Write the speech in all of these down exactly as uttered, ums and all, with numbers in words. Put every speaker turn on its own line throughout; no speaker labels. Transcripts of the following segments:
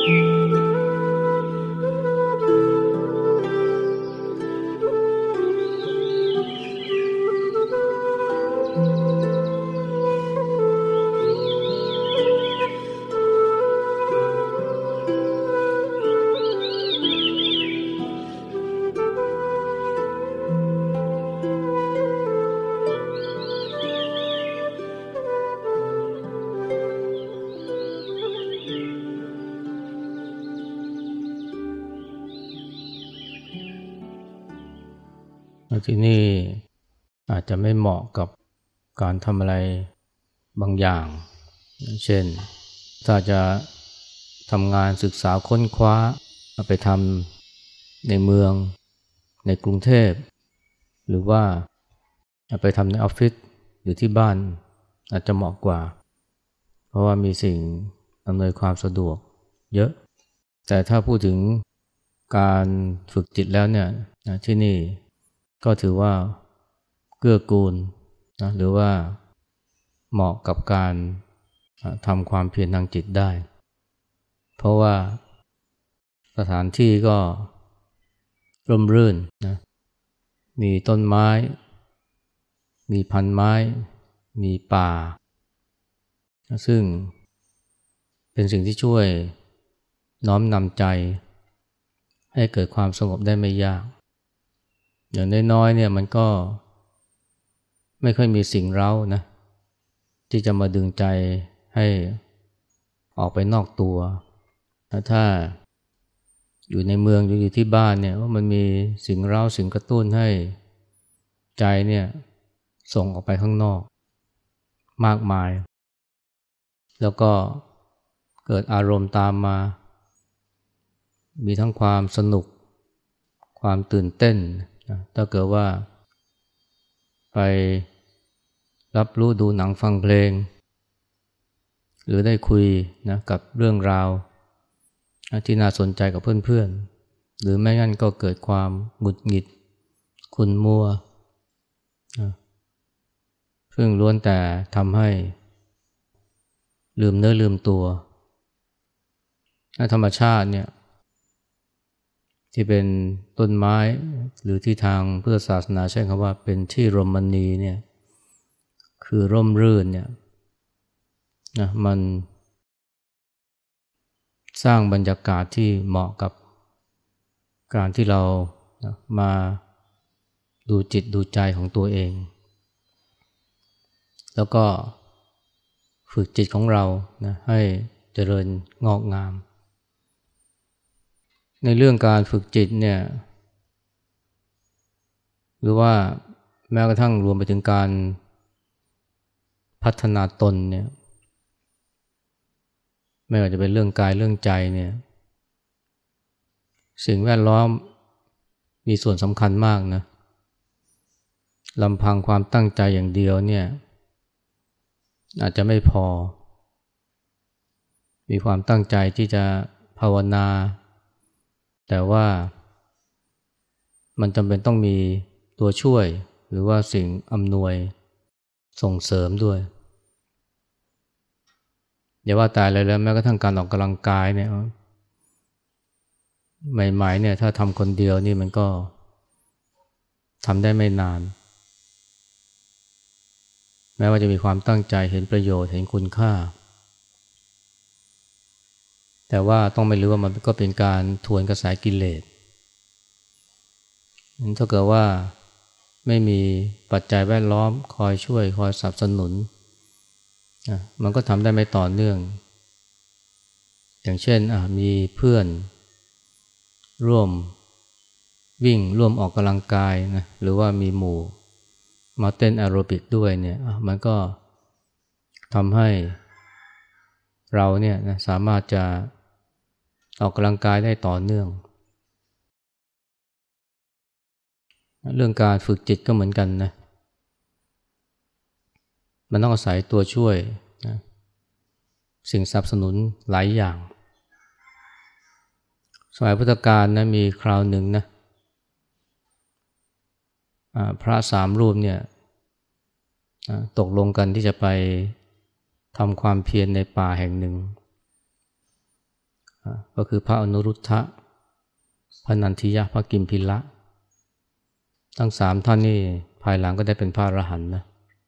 ที่นี่อาจจะไม่เหมาะกับการทำอะไรบางอย่างเช่นถ้าจะทำงานศึกษาค้นคว้าไปทำในเมืองในกรุงเทพหรือว่าไปทำในออฟฟิศหรือที่บ้านอาจจะเหมาะกว่าเพราะว่ามีสิ่งอำนวยความสะดวกเยอะแต่ถ้าพูดถึงการฝึกจิตแล้วเนี่ยที่นี่ก็ถือว่าเกื้อกูลนะหรือว่าเหมาะกับการทำความเพียรทางจิตได้เพราะว่าสถานที่ก็ร่มรื่นนะมีต้นไม้มีพันไม้มีป่าซึ่งเป็นสิ่งที่ช่วยน้อมนำใจให้เกิดความสงบได้ไม่ยากอย่างน้อยๆเนี่ยมันก็ไม่ค่อยมีสิ่งเร้านะที่จะมาดึงใจให้ออกไปนอกตัวถ้าอยู่ในเมืองอยู่ที่บ้านเนี่ยว่ามันมีสิ่งเร้าสิ่งกระตุ้นให้ใจเนี่ยส่งออกไปข้างนอกมากมายแล้วก็เกิดอารมณ์ตามมามีทั้งความสนุกความตื่นเต้นถ้าเกิดว่าไปรับรู้ดูหนังฟังเพลงหรือได้คุยนะกับเรื่องราวที่น่าสนใจกับเพื่อนๆหรือไม่งั้นก็เกิดความหงุดหงิดขุ่นมัวซึ่งล้วนแต่ทำให้ลืมเนื้อลืมตัวธรรมชาติเนี่ยที่เป็นต้นไม้หรือที่ทางพุทธศาสนาใช้คำว่าเป็นที่รมณีเนี่ยคือร่มรื่นเนี่ยนะมันสร้างบรรยากาศที่เหมาะกับการที่เรานะมาดูจิตดูใจของตัวเองแล้วก็ฝึกจิตของเรานะให้เจริญงอกงามในเรื่องการฝึกจิตเนี่ยหรือว่าแม้กระทั่งรวมไปถึงการพัฒนาตนเนี่ยไม่ว่าจะเป็นเรื่องกายเรื่องใจเนี่ยสิ่งแวดล้อมมีส่วนสำคัญมากนะลำพังความตั้งใจอย่างเดียวเนี่ยอาจจะไม่พอมีความตั้งใจที่จะภาวนาแต่ว่ามันจำเป็นต้องมีตัวช่วยหรือว่าสิ่งอำนวยส่งเสริมด้วยอย่าว่าแต่อะไรแล้วแม้กระทั่งการออกกำลังกายเนี่ยใหม่ๆเนี่ยถ้าทำคนเดียวนี่มันก็ทำได้ไม่นานแม้ว่าจะมีความตั้งใจเห็นประโยชน์เห็นคุณค่าแต่ว่าต้องไม่ลืมว่ามันก็เป็นการทวนกระแสกิเลสถ้าเกิดว่าไม่มีปัจจัยแวดล้อมคอยช่วยคอยสนับสนุนนะมันก็ทำได้ไม่ต่อเนื่องอย่างเช่นมีเพื่อนร่วมวิ่งร่วมออกกำลังกายนะหรือว่ามีหมู่มาเต้นแอโรบิกด้วยเนี่ยมันก็ทำให้เราเนี่ยนะสามารถจะออกกำลังกายได้ต่อเนื่องเรื่องการฝึกจิตก็เหมือนกันนะมันต้องอาศัยตัวช่วยนะสิ่งสนับสนุนหลายอย่างสมัยพุทธกาลนะมีคราวหนึ่งนะพระสามรูปเนี่ยตกลงกันที่จะไปทำความเพียรในป่าแห่งหนึ่งก็คือพระอนุรุทธะพระนันทิยะพระกิมพิละ ทั้งสามท่านนี่ภายหลังก็ได้เป็นพระอรหันต์นะ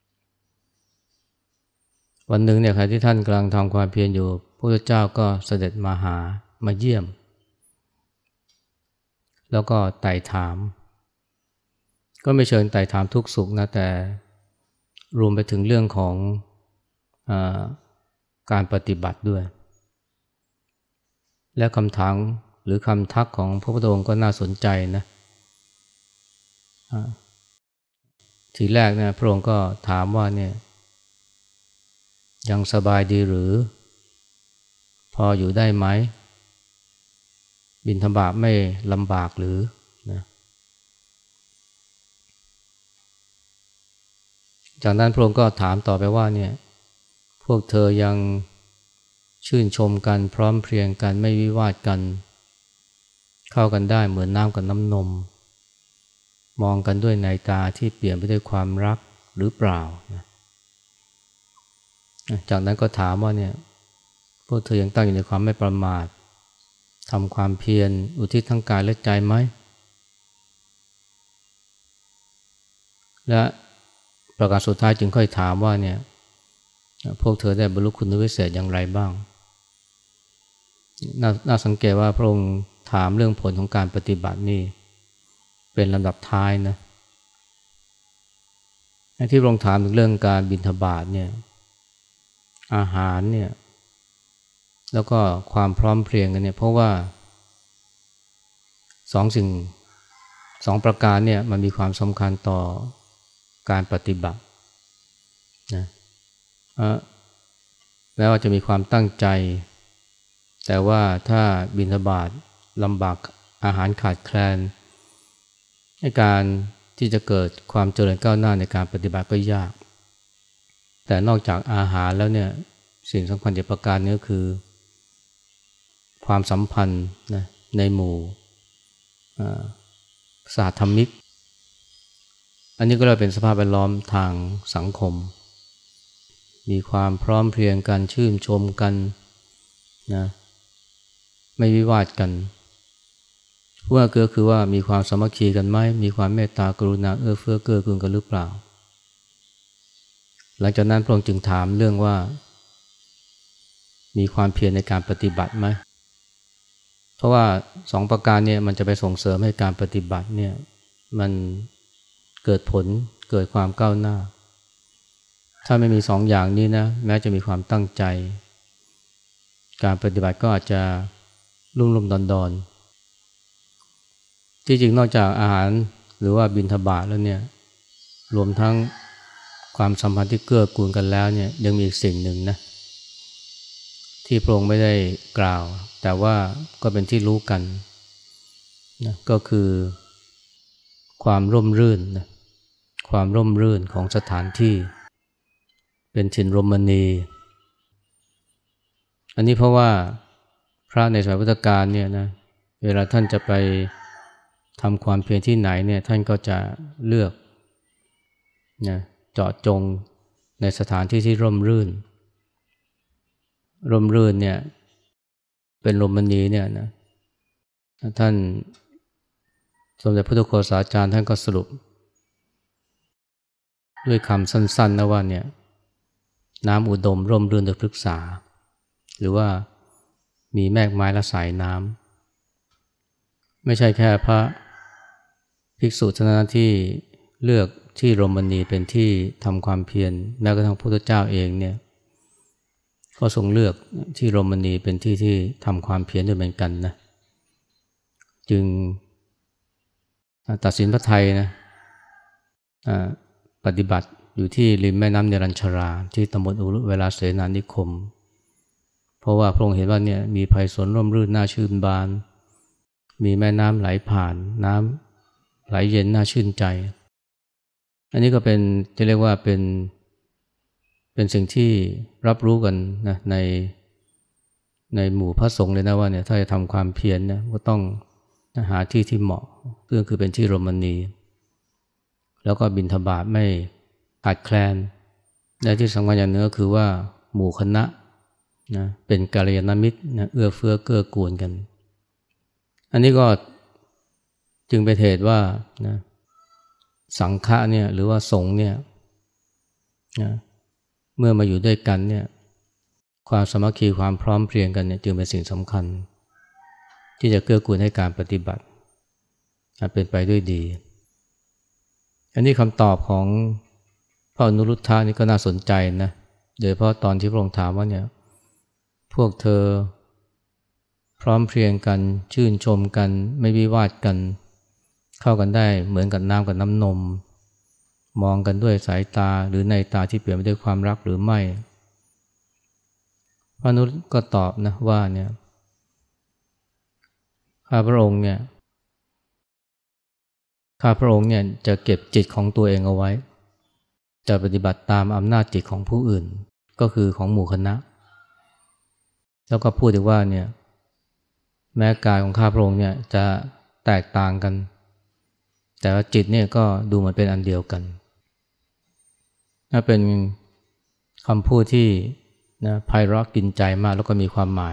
วันหนึ่งเนี่ยใครที่ท่านกำลังทำความเพียรอยู่พระพุทธเจ้าก็เสด็จมาหามาเยี่ยมแล้วก็ไต่ถามก็ไม่เชิงไต่ถามทุกสุขนะแต่รวมไปถึงเรื่องของอ่าการปฏิบัติด้วยและคำถามหรือคำทักของพระพุทธองค์ก็น่าสนใจนะทีแรกเนี่ยพระองค์ก็ถามว่าเนี่ยยังสบายดีหรือพออยู่ได้ไหมบิณฑบาตไม่ลำบากหรือนะจากนั้นพระองค์ก็ถามต่อไปว่าเนี่ยพวกเธอยังชื่นชมกันพร้อมเพรียงกันไม่วิวาทกันเข้ากันได้เหมือนน้ำกับน้ำนมมองกันด้วยในตาที่เปลี่ยนไปด้วยความรักหรือเปล่านะจากนั้นก็ถามว่าเนี่ยพวกเธอยังตั้งอยู่ในความไม่ประมาททำความเพียรอุทิศทั้งกายและใจไหมและประการสุดท้ายจึงค่อยถามว่าเนี่ยพวกเธอได้บรรลุคุณวิเศษอย่างไรบ้างน น่าสังเกตว่าพระองค์ถามเรื่องผลของการปฏิบัตินี่เป็นลำดับท้ายนะที่พระองค์ถามถึงเรื่องการบิณฑบาตเนี่ยอาหารเนี่ยแล้วก็ความพร้อมเพรียงกันเนี่ยเพราะว่าสองสิ่งสองประการเนี่ยมันมีความสำคัญต่อการปฏิบัตินะแม้ว่าจะมีความตั้งใจแต่ว่าถ้าบิณฑบาตลำบากอาหารขาดแคลนในการที่จะเกิดความเจริญก้าวหน้าในการปฏิบัติก็ยากแต่นอกจากอาหารแล้วเนี่ยสิ่งสำคัญอีกประการนึงก็คือความสัมพันธ์นะในหมู่สหธรรมิกอันนี้ก็เลยเป็นสภาพแวดล้อมทางสังคมมีความพร้อมเพรียงกันชื่นชมกันนะไม่วิวาทกันว่าก็คือว่ามีความสามัคคีกันไหมมีความเมตตากรุณาเอื้อเฟื้อเกื้อกูลกันหรือเปล่าหลังจากนั้นพระองค์จึงถามเรื่องว่ามีความเพียรในการปฏิบัติไหมเพราะว่าสองประการเนี่ยมันจะไปส่งเสริมให้การปฏิบัติเนี่ยมันเกิดผลเกิดความก้าวหน้าถ้าไม่มีสองอย่างนี้นะแม้จะมีความตั้งใจการปฏิบัติก็อาจจะลุ่มลุ่มดอนดอนที่จริงนอกจากอาหารหรือว่าบิณฑบาตแล้วเนี่ยรวมทั้งความสัมพันธ์ที่เกื้อกูลกันแล้วเนี่ยยังมีอีกสิ่งหนึ่งนะที่พระองค์ไม่ได้กล่าวแต่ว่าก็เป็นที่รู้กันนะก็คือความร่มรื่นนะความร่มรื่นของสถานที่เป็นถิ่นรมณีอันนี้เพราะว่าพระในสมัยพุทธกาลเนี่ยนะเวลาท่านจะไปทำความเพียรที่ไหนเนี่ยท่านก็จะเลือกนะเจาะจงในสถานที่ที่ร่มรื่นร่มรื่นเนี่ยเป็นรมณีเนี่ยนะท่านสมเด็จพระพุทธโฆษาจารย์ท่านก็สรุปด้วยคำสั้นๆนะว่าเนี่ยน้ำอุดมร่มรื่นด้วยพฤกษาหรือว่ามีแมกไม้และสายน้ำไม่ใช่แค่พระภิกษุเท่านั้นที่เลือกที่รมณีเป็นที่ทำความเพียรแม้กระทั่งพระพุทธเจ้าเองเนี่ยก็ทรงเลือกที่รมณีเป็นที่ที่ทำความเพียรด้วยเหมือนกันนะจึงตัดสินพระทัยนะปฏิบัติอยู่ที่ริมแม่น้ำเนรัญชราที่ตำบลอุรุเวลาเสนานิคมเพราะว่าพระองค์เห็นว่าเนี่ยมีไผ่สนร่มรื่นน่าชื่นบานมีแม่น้ำไหลผ่านน้ำไหลเย็นน่าชื่นใจอันนี้ก็เป็นที่เรียกว่าเป็นเป็นสิ่งที่รับรู้กันนะในในหมู่พระสงฆ์เลยนะว่าเนี่ยถ้าจะทำความเพียรนะก็ต้องหาที่ที่เหมาะก็คือเป็นที่รมณีแล้วก็บิณฑบาตไม่ขาดแคลนและที่สำคัญอย่างหนึ่งก็คือว่าหมู่คณะนะเป็นกัลยาณมิตรนะเอื้อเฟื้อเกื้อกูลกันอันนี้ก็จึงเป็นเหตุว่านะสังฆะเนี่ยหรือว่าสงฆ์เนี่ยนะเมื่อมาอยู่ด้วยกันเนี่ยความสามัคคีความพร้อมเพรียงกันเนี่ยจึงเป็นสิ่งสำคัญที่จะเกื้อกูลให้การปฏิบัติเป็นไปด้วยดีอันนี้คำตอบของพระอนุรุทธะนี่ก็น่าสนใจนะโดยเฉพาะตอนที่พระองค์ถามว่าเนี่ยพวกเธอพร้อมเพรียงกันชื่นชมกันไม่วิวาทกันเข้ากันได้เหมือนกับน้ำกับน้ำนมมองกันด้วยสายตาหรือในตาที่เปลี่ยนไปด้วยความรักหรือไม่พระอนุรุทธะก็ตอบนะว่าเนี่ยข้าพระองค์เนี่ยข้าพระองค์เนี่ยจะเก็บจิตของตัวเองเอาไว้จะปฏิบัติตามอำนาจจิตของผู้อื่นก็คือของหมู่คณะแล้วก็พูดถึงว่าเนี่ยแม้กายของข้าพระองค์เนี่ยจะแตกต่างกันแต่ว่าจิตเนี่ยก็ดูเหมือนเป็นอันเดียวกันน่าเป็นคำพูดที่นะไพเราะกินใจมากแล้วก็มีความหมาย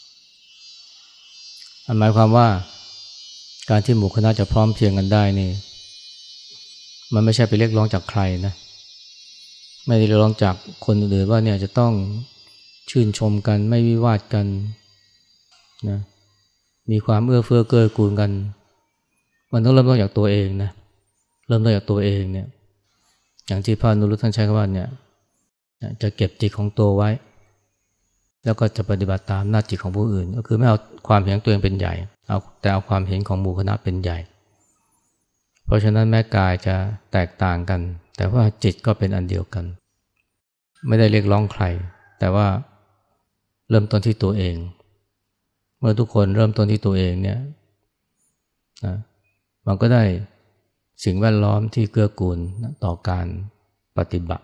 หมายความว่าการที่หมู่คณะจะพร้อมเพรียงกันได้นี่มันไม่ใช่ไปเรียกร้องจากใครนะไม่ได้เรียกร้องจากคนอื่นว่าเนี่ยจะต้องชื่นชมกันไม่วิวาทกันนะมีความเอื้อเฟื้อเกื้อกูลกันมันต้องเริ่มต้นจากตัวเองนะเริ่มต้นจากตัวเองเนี่ยอย่างที่พระอนุรุทธะท่านใช้คำว่าเนี่ยจะเก็บจิตของตัวไว้แล้วก็จะปฏิบัติตามหน้าจิตของผู้อื่นก็คือไม่เอาความเห็นของตัวเองเป็นใหญ่เอาแต่เอาความเห็นของหมู่คณะเป็นใหญ่เพราะฉะนั้นแม้กายจะแตกต่างกันแต่ว่าจิตก็เป็นอันเดียวกันไม่ได้เรียกร้องใครแต่ว่าเริ่มต้นที่ตัวเองเมื่อทุกคนเริ่มต้นที่ตัวเองเนี่ยนะมันก็ได้สิ่งแวดล้อมที่เกื้อกูลต่อการปฏิบัติ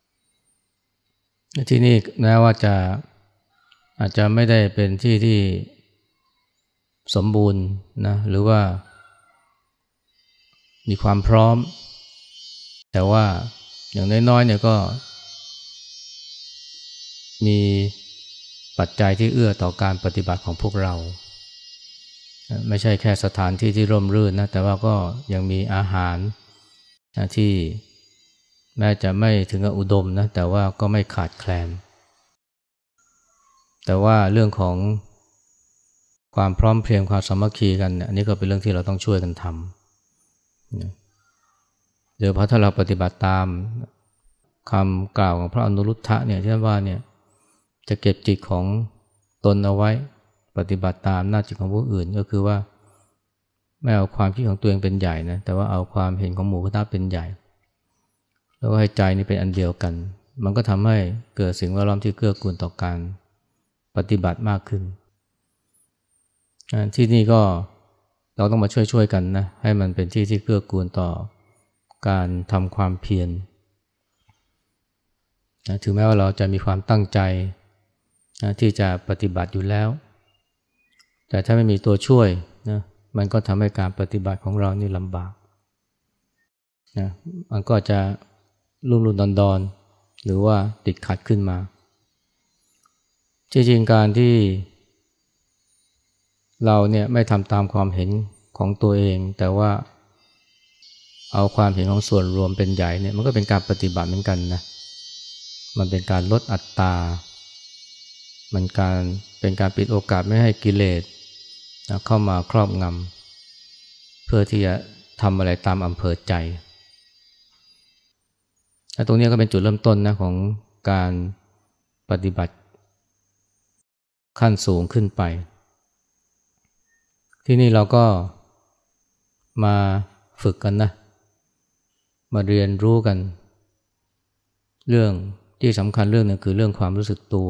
ที่นี่แม้ว่าจะอาจจะไม่ได้เป็นที่ที่สมบูรณ์นะหรือว่ามีความพร้อมแต่ว่าอย่างน้อยๆเนี่ยก็มีปัจจัยที่เอื้อต่อการปฏิบัติของพวกเราไม่ใช่แค่สถานที่ที่ร่มรื่นนะแต่ว่าก็ยังมีอาหารที่แม้จะไม่ถึงกับอุดมนะแต่ว่าก็ไม่ขาดแคลนแต่ว่าเรื่องของความพร้อมเพรียงความสามัคคีกันอันนี้ก็เป็นเรื่องที่เราต้องช่วยกันทำเดี๋ยวพอถ้าเราปฏิบัติตามคำกล่าวของพระอนุรุทธะเนี่ยที่ว่าเนี่ยจะเก็บจิตของตนเอาไว้ปฏิบัติตามหน้าจิตของผู้อื่นก็คือว่าไม่เอาความคิดของตัวเองเป็นใหญ่นะแต่ว่าเอาความเห็นของหมู่คณะเป็นใหญ่แล้วก็ให้ใจนี่เป็นอันเดียวกันมันก็ทำให้เกิดสิ่งแวดล้อมที่เกื้อกูลต่อการปฏิบัติมากขึ้นที่นี่ก็เราต้องมาช่วยๆกันนะให้มันเป็นที่ที่เกื้อกูลต่อการทำความเพียรนะถึงแม้ว่าเราจะมีความตั้งใจนะที่จะปฏิบัติอยู่แล้วแต่ถ้าไม่มีตัวช่วยนะมันก็ทำให้การปฏิบัติของเรานี่ลำบากนะมันก็จะลุ่มลุ่มดอนดอนหรือว่าติดขัดขึ้นมาจริงๆการที่เราเนี่ยไม่ทำตามความเห็นของตัวเองแต่ว่าเอาความเห็นของส่วนรวมเป็นใหญ่เนี่ยมันก็เป็นการปฏิบัติเหมือนกันนะมันเป็นการลดอัตตามันการเป็นการปิดโอกาสไม่ให้กิเลสเข้ามาครอบงำเพื่อที่จะทำอะไรตามอำเภอใจและตรงนี้ก็เป็นจุดเริ่มต้นนะของการปฏิบัติขั้นสูงขึ้นไปที่นี่เราก็มาฝึกกันนะมาเรียนรู้กันเรื่องที่สำคัญเรื่องนึงคือเรื่องความรู้สึกตัว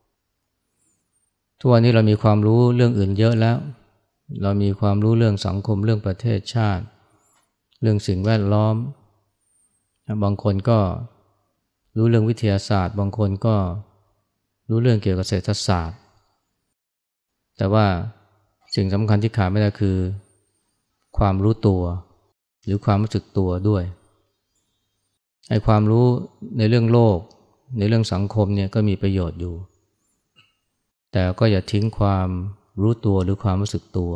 ทุกวันนี้เรามีความรู้เรื่องอื่นเยอะแล้วเรามีความรู้เรื่องสังคมเรื่องประเทศชาติเรื่องสิ่งแวดล้อมบางคนก็รู้เรื่องวิทยาศาสตร์บางคนก็รู้เรื่องเกี่ยวกับเศรษฐศาสตร์แต่ว่าสิ่งสำคัญที่ขาดไม่ได้คือความรู้ตัวหรือความรู้สึกตัวด้วยไอ้ความรู้ในเรื่องโลกในเรื่องสังคมเนี่ยก็มีประโยชน์อยู่แต่ก็อย่าทิ้งความรู้ตัวหรือความรู้สึกตัว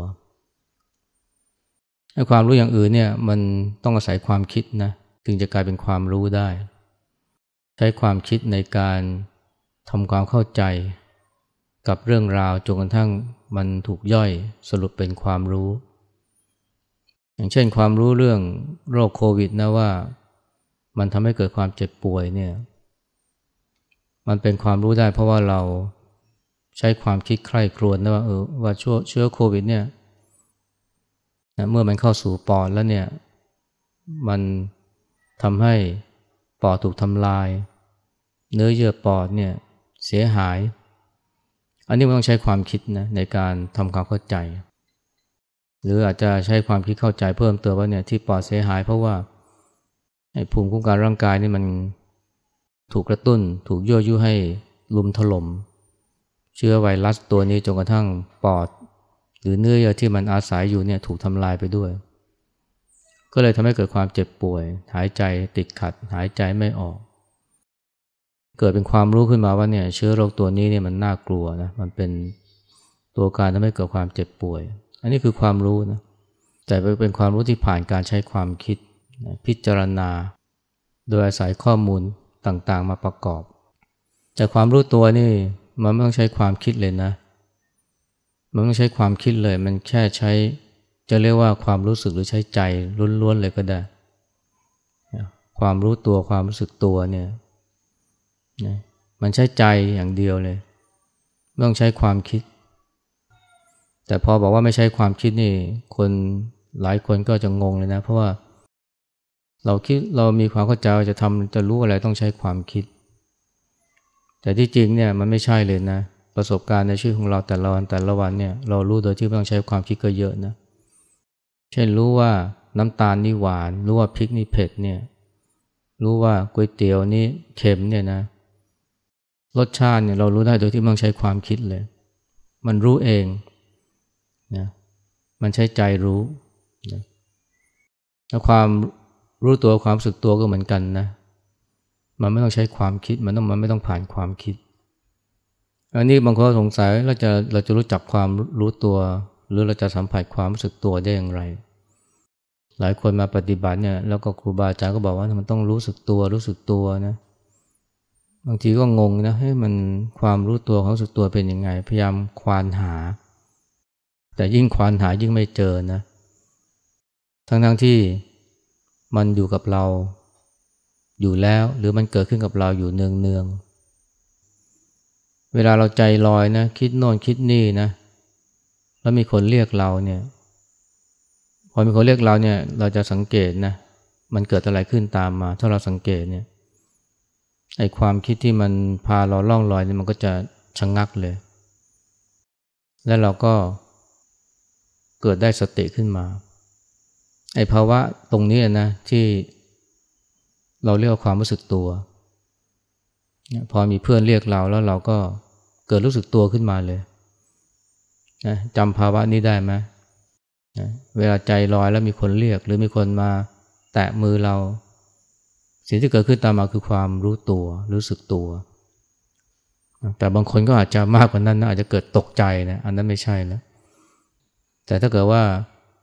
ไอ้ความรู้อย่างอื่นเนี่ยมันต้องอาศัยความคิดนะถึงจะกลายเป็นความรู้ได้ใช้ความคิดในการทำความเข้าใจกับเรื่องราวจนกระทั่งมันถูกย่อยสรุปเป็นความรู้อย่างเช่นความรู้เรื่องโรคโควิดนะว่ามันทำให้เกิดความเจ็บป่วยเนี่ยมันเป็นความรู้ได้เพราะว่าเราใช้ความคิดใคร่ครวญนะว่าเออว่าเชื้อเชื้อโควิดเนี่ยนะเมื่อมันเข้าสู่ปอดแล้วเนี่ยมันทำให้ปอดถูกทำลายเนื้อเยื่อปอดเนี่ยเสียหายอันนี้มันต้องใช้ความคิดนะในการทำความเข้าใจหรืออาจจะใช้ความคิดเข้าใจเพิ่มเติมว่าเนี่ยที่ปอดเสียหายเพราะว่าไอ้ภูมิคุ้มกันร่างกายนี่มันถูกกระตุ้นถูกยั่วยุให้ลุมถล่มเชื้อไวรัสตัวนี้จนกระทั่งปอดหรือเนื้อเยื่อที่มันอาศัยอยู่เนี่ยถูกทำลายไปด้วยก็เลยทำให้เกิดความเจ็บป่วยหายใจติดขัดหายใจไม่ออกเกิดเป็นความรู้ขึ้นมาว่าเนี่ยเชื้อโรคตัวนี้เนี่ยมันน่ากลัวนะมันเป็นตัวการทำให้เกิดความเจ็บป่วยอันนี้คือความรู้นะแต่เป็นความรู้ที่ผ่านการใช้ความคิดพิจารณาโดยอาศัยข้อมูลต่างๆมาประกอบแต่ความรู้ตัวนี่มันไม่ต้องใช้ความคิดเลยนะมันไม่ต้องใช้ความคิดเลยมันแค่ใช้จะเรียกว่าความรู้สึกหรือใช้ใจล้วนๆเลยก็ได้ความรู้ตัวความรู้สึกตัวเนี่ยมันใช้ใจอย่างเดียวเลยไม่ต้องใช้ความคิดแต่พอบอกว่าไม่ใช้ความคิดนี่คนหลายคนก็จะงงเลยนะเพราะว่าเราคิดเรามีความเข้าใจว่าจะทำจะรู้อะไรต้องใช้ความคิดแต่ที่จริงเนี่ยมันไม่ใช่เลยนะประสบการณ์ในชีวิตของเราแต่ละวันแต่ละวันเนี่ยเรารู้โดยที่ไม่ต้องใช้ความคิดก็เยอะนะเช่นรู้ว่าน้ำตาลนี่หวานรู้ว่าพริกนี่เผ็ดเนี่ยรู้ว่าก๋วยเตี๋ยวนี่เค็มเนี่ยนะรสชาติเนี่ยเรารู้ได้โดยที่ไม่ต้องใช้ความคิดเลยมันรู้เองนะมันใช้ใจรู้นะแล้วความรู้ตัวความรู้สึกตัวก็เหมือนกันนะมันไม่ต้องใช้ความคิดมันต้องมันไม่ต้องผ่านความคิดอันนี้บางคนสงสัยเราจะเราจะรู้จักความรู้ตัวหรือเราจะสัมผัสความรู้สึกตัวได้อย่างไรหลายคนมาปฏิบัติเนี่ยแล้วก็ครูบาอาจารย์ก็บอกว่ามันต้องรู้สึกตัวรู้สึกตัวนะบางทีก็งงนะให้มันความรู้ตัวของรู้สึกตัวเป็นยังไงพยายามควานหาแต่ยิ่งควานหายิ่งไม่เจอนะทั้งๆที่มันอยู่กับเราอยู่แล้วหรือมันเกิดขึ้นกับเราอยู่เนืองๆเวลาเราใจลอยนะคิดโน่นคิดนี่นะแล้วมีคนเรียกเราเนี่ยพอมีคนเรียกเราเนี่ยเราจะสังเกตนะมันเกิดอะไรขึ้นตามมาถ้าเราสังเกตเนี่ยไอ้ความคิดที่มันพาเราล่องลอยเนี่ยมันก็จะชะงักเลยแล้วเราก็เกิดได้สติขึ้นมาไอ้ภาวะตรงนี้นะที่เราเรียกว่าความรู้สึกตัวพอมีเพื่อนเรียกเราแล้วเราก็เกิดรู้สึกตัวขึ้นมาเลยนะจำภาวะนี้ได้ไหมนะเวลาใจลอยแล้วมีคนเรียกหรือมีคนมาแตะมือเราสิ่งที่เกิดขึ้นตามมาคือความรู้ตัวรู้สึกตัวแต่บางคนก็อาจจะมากกว่านั้นนะอาจจะเกิดตกใจนะอันนั้นไม่ใช่แล้วแต่ถ้าเกิดว่า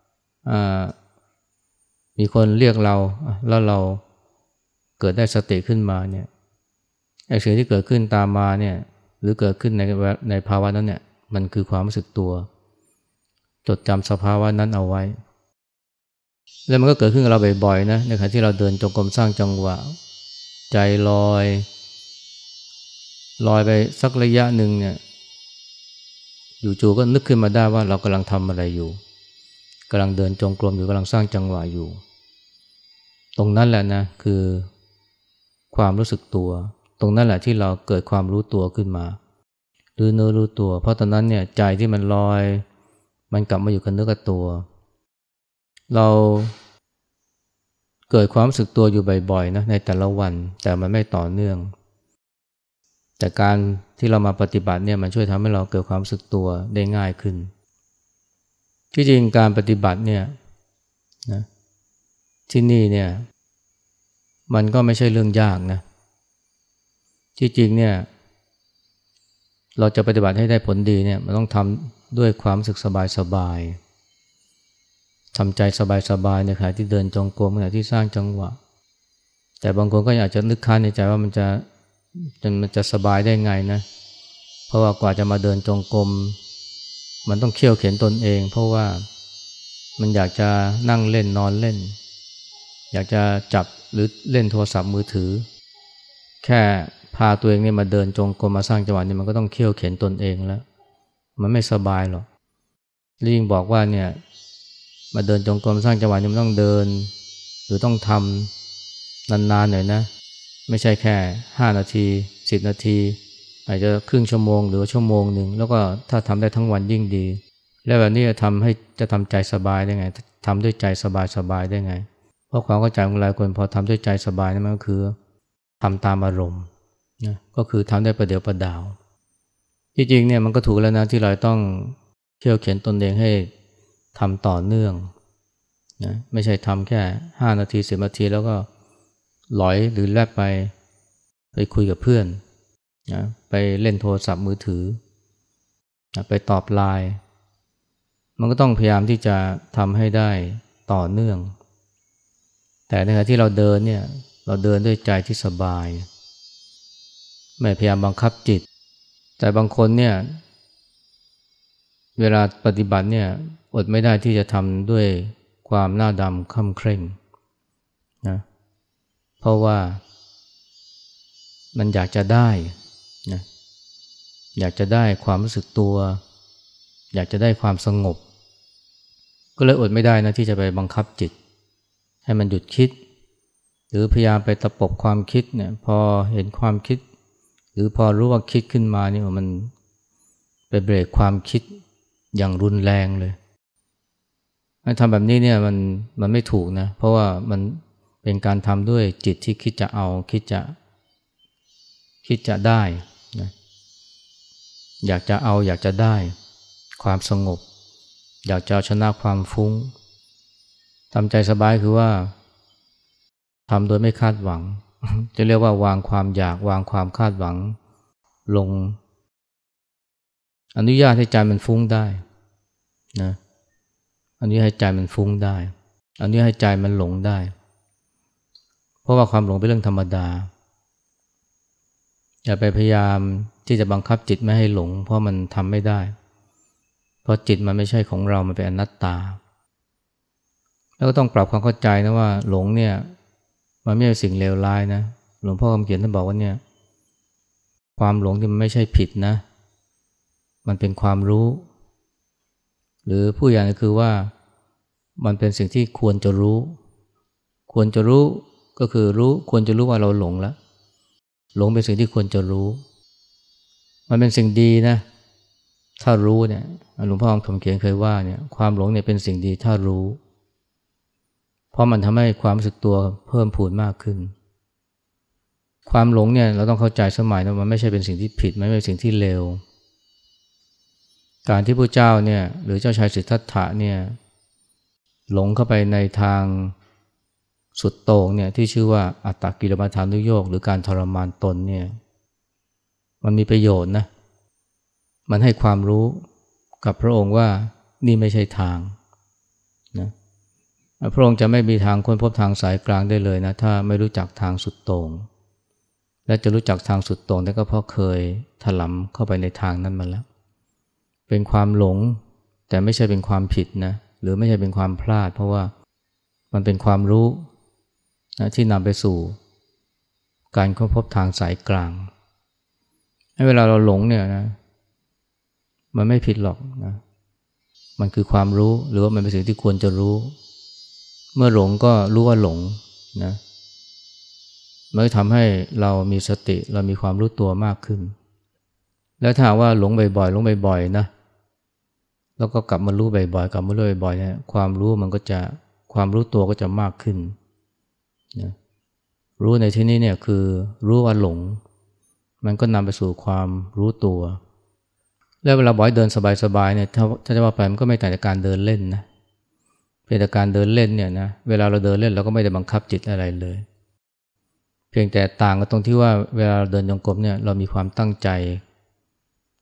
มีคนเรียกเราแล้วเราเกิดได้สติขึ้นมาเนี่ยไอ้สิ่งที่เกิดขึ้นตามมาเนี่ยหรือเกิดขึ้นในในภาวะนั้นเนี่ยมันคือความรู้สึกตัวจดจำสภาวะนั้นเอาไว้แล้วมันก็เกิดขึ้นกับเราบ่อยๆนะในขณะที่เราเดินจงกรมสร้างจังหวะใจลอยลอยไปสักระยะหนึ่งเนี่ยจู่ๆก็นึกขึ้นมาได้ว่าเรากำลังทำอะไรอยู่กำลังเดินจงกรมอยู่กำลังสร้างจังหวะอยู่ตรงนั้นแหละนะคือความรู้สึกตัวตรงนั้นแหละที่เราเกิดความรู้ตัวขึ้นมาหรือเนื้อรู้ตัวเพราะตอนนั้นเนี่ยใจที่มันลอยมันกลับมาอยู่กับเนื้อกับตัวเราเกิดความรู้สึกตัวอยู่บ่อยๆนะในแต่ละวันแต่มันไม่ต่อเนื่องแต่การที่เรามาปฏิบัติเนี่ยมันช่วยทำให้เราเกิดความรู้สึกตัวได้ง่ายขึ้นที่จริงการปฏิบัติเนี่ยนะที่นี่เนี่ยมันก็ไม่ใช่เรื่องยากนะที่จริงเนี่ยเราจะปฏิบัติให้ได้ผลดีเนี่ยมันต้องทำด้วยความรู้สึกสบายๆทำใจสบายๆในขณะที่เดินจงกรมขณะที่สร้างจังหวะแต่บางคนก็อยากจะนึกค้านในใจว่ามันจะมันจะสบายได้ไงนะเพราะว่ากว่าจะมาเดินจงกรมมันต้องเคี่ยวเข็นตนเองเพราะว่ามันอยากจะนั่งเล่นนอนเล่นอยากจะจับหรือเล่นโทรศัพท์มือถือแค่พาตัวเองเนี่ยมาเดินจงกรมมาสร้างจังหวะนี่มันก็ต้องเคี่ยวเข็นตนเองแล้วมันไม่สบายหรอกยิ่งบอกว่าเนี่ยมาเดินจงกรมสร้างจังหวะนี่มันต้องเดินหรือต้องทำนานๆหน่อยนะไม่ใช่แค่ห้านาทีสิบนาทีอาจจะครึ่งชั่วโมงหรือชั่วโมงหนึ่งแล้วก็ถ้าทำได้ทั้งวันยิ่งดีแล้วแบบนี้จะทำให้จะทำใจสบายได้ไงทำด้วยใจสบายๆได้ไงเพราะความเข้าใจของหลายคนพอทำด้วยใจสบายนั่นมันก็คือทำตามอารมณ์นะก็คือทำได้ประเดี๋ยวประดาวที่จริงเนี่ยมันก็ถูกแล้วนะที่เราต้องเขี่ยวเข็นตนเองให้ทำต่อเนื่องนะไม่ใช่ทำแค่ห้านาทีสิบนาทีแล้วก็หลอยหรือแลบไปไปคุยกับเพื่อนนะไปเล่นโทรศัพท์มือถือนะไปตอบไลน์มันก็ต้องพยายามที่จะทำให้ได้ต่อเนื่องแต่ในขณะที่เราเดินเนี่ยเราเดินด้วยใจที่สบายไม่พยายามบังคับจิตแต่บางคนเนี่ยเวลาปฏิบัติเนี่ยอดไม่ได้ที่จะทำด้วยความหน้าดำค่ำเคร่งนะเพราะว่ามันอยากจะได้นะอยากจะได้ความรู้สึกตัวอยากจะได้ความสงบก็เลยอดไม่ได้นะที่จะไปบังคับจิตให้มันหยุดคิดหรือพยายามไปตะปบความคิดเนี่ยพอเห็นความคิดหรือพอรู้ว่าคิดขึ้นมานี่มันไปเบรกความคิดอย่างรุนแรงเลยทำแบบนี้เนี่ยมันมันไม่ถูกนะเพราะว่ามันเป็นการทำด้วยจิตที่คิดจะเอาคิดจะคิดจะได้นะอยากจะเอาอยากจะได้ความสงบอยากจะชนะความฟุ้งทำใจสบายคือว่าทำโดยไม่คาดหวัง จะเรียกว่าวางความอยากวางความคาดหวังลงอนุญาตให้ใจมันฟุ้งได้นะอนุญาตให้ใจมันฟุ้งได้อนุญาตให้ใจมันหลงได้เพราะว่าความหลงเป็นเรื่องธรรมดาอย่าไปพยายามที่จะบังคับจิตไม่ให้หลงเพราะมันทำไม่ได้เพราะจิตมันไม่ใช่ของเรามันเป็นอนัตตาแล้วก็ต้องปรับความเข้าใจนะว่าหลงเนี่ยมันไม่ใช่สิ่งเลวร้ายนะหลวงพ่อคำเขียนท่านบอกว่าเนี่ยความหลงที่มันไม่ใช่ผิดนะมันเป็นความรู้หรือผู้อย่างก็คือว่ามันเป็นสิ่งที่ควรจะรู้ควรจะรู้ก็คือรู้ควรจะรู้ว่าเราหลงแล้วหลงเป็นสิ่งที่ควรจะรู้มันเป็นสิ่งดีนะถ้ารู้เนี่ยหลวงพ่อคำเขียนเคยว่าเนี่ยความหลงเนี่ยเป็นสิ่งดีถ้ารู้เพราะมันทำให้ความรู้สึกตัวเพิ่มพูนมากขึ้นความหลงเนี่ยเราต้องเข้าใจสมัยนะมันไม่ใช่เป็นสิ่งที่ผิดไม่ใช่สิ่งที่เลวการที่พระเจ้าเนี่ยหรือเจ้าชายสิทธัตถะเนี่ยหลงเข้าไปในทางสุดโต่งเนี่ยที่ชื่อว่าอัตตกิลมัฏฐานุโยคหรือการทรมานตนเนี่ยมันมีประโยชน์นะมันให้ความรู้กับพระองค์ว่านี่ไม่ใช่ทางนะพระองค์จะไม่มีทางค้นพบทางสายกลางได้เลยนะถ้าไม่รู้จักทางสุดโต่งและจะรู้จักทางสุดโต่งได้ก็เพราะเคยถลำเข้าไปในทางนั้นมาแล้วเป็นความหลงแต่ไม่ใช่เป็นความผิดนะหรือไม่ใช่เป็นความพลาดเพราะว่ามันเป็นความรู้นะที่นำไปสู่การค้นพบทางสายกลางให้เวลาเราหลงเนี่ยนะมันไม่ผิดหรอกนะมันคือความรู้หรือว่ามันเป็นสิ่งที่ควรจะรู้เมื่อหลงก็รู้ว่าหลงนะมันจะทำให้เรามีสติเรามีความรู้ตัวมากขึ้นแล้วถ้าว่าหลงบ่อยๆหลงบ่อยๆนะแล้วก็กลับมารู้บ่อยๆกลับมารู้บ่อยๆเนี่ยความรู้มันก็จะความรู้ตัวก็จะมากขึ้นนะรู้ในที่นี้เนี่ยคือรู้ว่าหลงมันก็นำไปสู่ความรู้ตัวแล้วเวลาบอกให้เดินสบายๆเนี่ยถ้าถ้าจะว่าไปมันก็ไม่ต่างจากการเดินเล่นนะเพียงแต่การเดินเล่นเนี่ยนะเวลาเราเดินเล่นเราก็ไม่ได้บังคับจิตอะไรเลยเพียงแต่ต่างกันตรงที่ว่าเวลาเราเดินจงกรมเนี่ยเรามีความตั้งใจ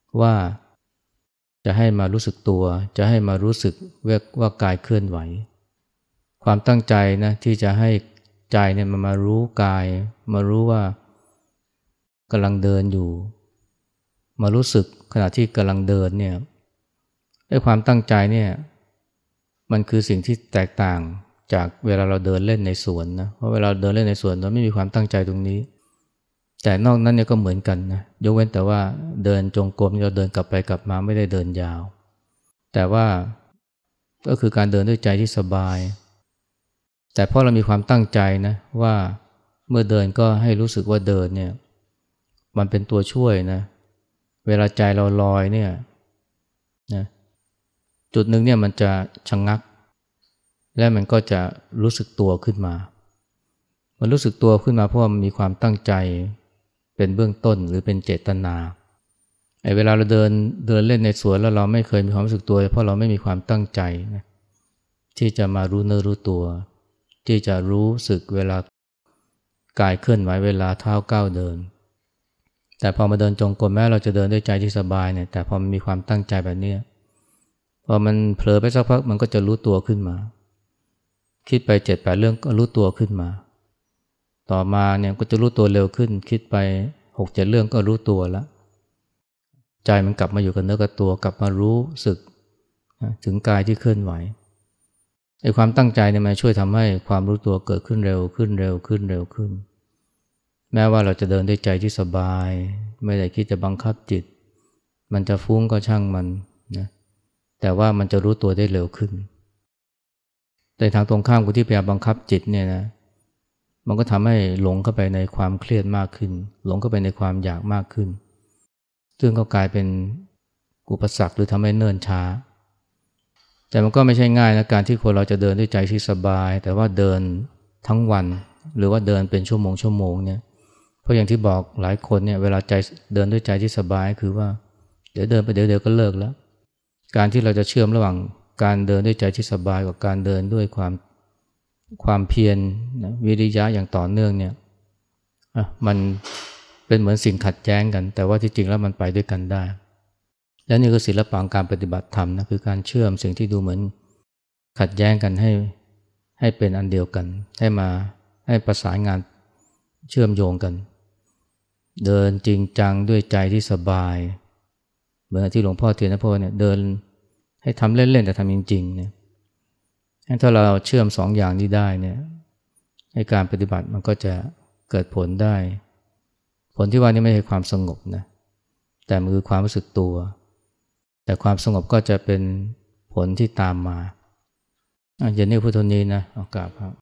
ว่าจะให้มารู้สึกตัวจะให้มารู้สึกว่ากายเคลื่อนไหวความตั้งใจนะที่จะให้ใจเนี่ยมันมารู้กายมารู้ว่ากำลังเดินอยู่มารู้สึกขณะที่กำลังเดินเนี่ยไอ้ความตั้งใจเนี่ยมันคือสิ่งที่แตกต่างจากเวลาเราเดินเล่นในสวนนะเพราะเวลาเดินเล่นในสวนเราไม่มีความตั้งใจตรงนี้แต่นอกนั้นเนี่ยก็เหมือนกันนะยกเว้นแต่ว่าเดินจงกรมเราเดินกลับไปกลับมาไม่ได้เดินยาวแต่ว่าก็คือการเดินด้วยใจที่สบายแต่เพราะเรามีความตั้งใจนะว่าเมื่อเดินก็ให้รู้สึกว่าเดินเนี่ยมันเป็นตัวช่วยนะเวลาใจเราลอยเนี่ยนะจุดหนึ่งเนี่ยมันจะชะงักและมันก็จะรู้สึกตัวขึ้นมามันรู้สึกตัวขึ้นมาเพราะว่ามันมีความตั้งใจเป็นเบื้องต้นหรือเป็นเจตนาไอ้เวลาเราเดินเดินเล่นในสวนแล้วเราไม่เคยมีความรู้สึกตัวเพราะเราไม่มีความตั้งใจนะที่จะมารู้เนื้อรู้ตัวที่จะรู้สึกเวลากายเคลื่อนไหวเวลาเท้าก้าวเดินแต่พอมาเดินจงกรมแม้เราจะเดินด้วยใจที่สบายเนี่ยแต่พอมันมีความตั้งใจแบบนี้พอมันเผลอไปสักพักมันก็จะรู้ตัวขึ้นมาคิดไปเจ็ดแปดเรื่องก็รู้ตัวขึ้นมาต่อมาเนี่ยก็จะรู้ตัวเร็วขึ้นคิดไปหกเจ็ดเรื่องก็รู้ตัวแล้วใจมันกลับมาอยู่กับเนื้อกับตัวกลับมารู้สึกถึงกายที่เคลื่อนไหวไอ้ความตั้งใจเนี่ยมันช่วยทำให้ความรู้ตัวเกิดขึ้นเร็วขึ้นเร็วขึ้นเร็วขึ้นแม้ว่าเราจะเดินด้วยใจที่สบายไม่ได้คิดจะบังคับจิตมันจะฟุ้งก็ช่างมันนะแต่ว่ามันจะรู้ตัวได้เร็วขึ้นแต่ทางตรงข้ามกับที่พยายามบังคับจิตเนี่ยนะมันก็ทำให้หลงเข้าไปในความเครียดมากขึ้นหลงเข้าไปในความอยากมากขึ้นซึ่งก็กลายเป็นอุปสรรคหรือทำให้เนิ่นช้าแต่มันก็ไม่ใช่ง่ายนะการที่คนเราจะเดินด้วยใจที่สบายแต่ว่าเดินทั้งวันหรือว่าเดินเป็นชั่วโมงชั่วโมงเนี่ยเพราะอย่างที่บอกหลายคนเนี่ยเวลาใจเดินด้วยใจที่สบายคือว่าเดี๋ยวเดินไปเดี๋ยวเดี๋ยวก็เลิกแล้วการที่เราจะเชื่อมระหว่างการเดินด้วยใจที่สบายกับการเดินด้วยความความเพียรนะวิริยะอย่างต่อเนื่องเนี่ยอ่ะมันเป็นเหมือนสิ่งขัดแย้งกันแต่ว่าที่จริงแล้วมันไปด้วยกันได้และนี่คือศิลปะการปฏิบัติธรรมนะคือการเชื่อมสิ่งที่ดูเหมือนขัดแย้งกันให้ให้เป็นอันเดียวกันให้มาให้ประสานงานเชื่อมโยงกันเดินจริงจังด้วยใจที่สบายเหมือนที่หลวงพ่อเทียนนะพ่อเนี่ยเดินให้ทำเล่นๆแต่ทำจริงๆเนี่ยถ้าเราเชื่อมสองอย่างนี้ได้เนี่ยให้การปฏิบัติมันก็จะเกิดผลได้ผลที่ว่านี่ไม่ใช่ความสงบนะแต่มันคือความรู้สึกตัวแต่ความสงบก็จะเป็นผลที่ตามมาอย่างนี้พุทโธนี้นะเอากราบครับ